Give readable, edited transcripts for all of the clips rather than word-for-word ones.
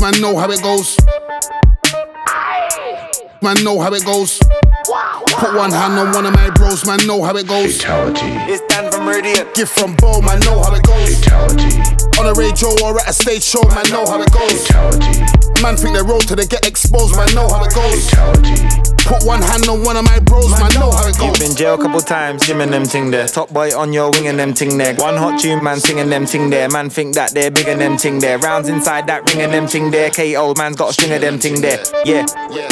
man know how it goes. Man know how it goes. Put one hand on one of my bros, man know how it goes. Fatality. It's Dan from Radiant. Gift from Bo, man know how it goes. Fatality. On a radio or at a stage show, man know how it goes. Fatality. Man think they roll till they get exposed, man know how it goes. Fatality. Put one hand on one of my bros, man know how it You've goes. been jail a couple times, Jim and them ting there. Top boy on your wing and them ting there. One hot tune, man singing them ting there. Man think that they're big and them ting there. Rounds inside that ring and them ting there. K.O. man's got a string of them ting there. Yeah.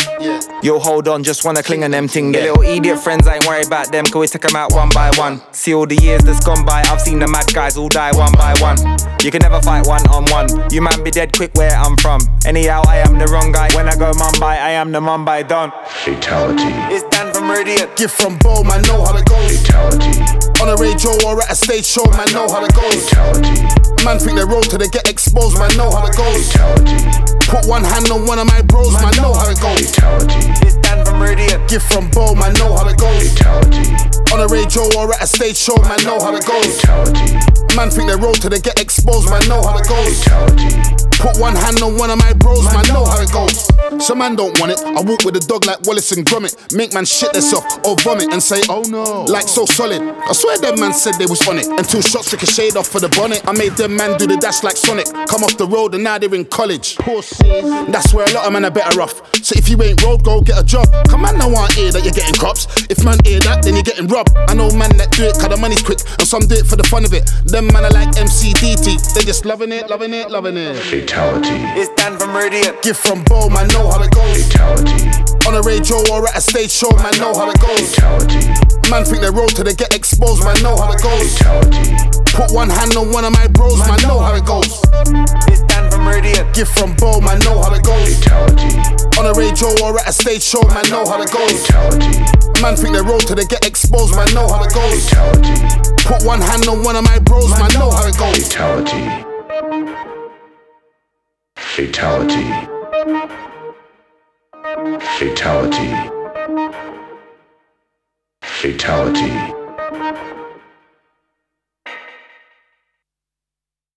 Yo, hold on, just wanna cling on them ting there. Little idiot friends, I ain't worried about them, cause we take them out one by one. See all the years that's gone by, I've seen the mad guys all die one by one. You can never fight one on one. You man be dead quick where I'm from. Anyhow, I am the wrong guy. When I go Mumbai, I am the Mumbai Don. Fatality. It's Dan from Radiant. Gift from Bo, man know how it goes. Fatality. On a radio or at a stage show, man know how it goes. Fatality. Man think they roll till they get exposed, man know how it goes. Fatality. Put one hand on one of my bros, man know how it goes. Fatality. It's Dan from Radiant. Gift from Bo, man know how it goes. Fatality. On a radio or at a stage show, man know how it goes. Fatality. Man think they roll till they get exposed, man know how it goes. Fatality. Put one hand on one of my bros, man know how it goes. Some man don't want it. I walk with a dog like Wallace and Gromit. Make man shit themselves or vomit and say, oh no, like so solid. I swear them man said they was on it. And 2 shots ricocheted off for the bonnet. I made them man do the dash like Sonic. Come off the road and now they're in college. That's where a lot of man are better off. So if you ain't road, go get a job. Come man, no one hear that you're getting cops. If man hear that, then you're getting robbed. I know man that do it cause the money's quick. And some do it for the fun of it. Them man are like MCDT. They just loving it, loving it, loving it. Fatality. It's Dan from Radiant. Gift from Bo, man know how it goes. Fatality. On a radio or at a stage show, man know how it goes. Fatality. Man think they roll till they get exposed, man know how it goes. Fatality. Put one hand on one of my bros, man know how it goes. It's Dan from Radiant. Gift from Bo, man know how it goes. Fatality. On a radio or at a stage show, man know how it goes. Fatality. Man think they roll till they get exposed, man know how it goes. Fatality. Put one hand on one of my bros, man know how it goes. Fatality. Fatality. Fatality. Fatality.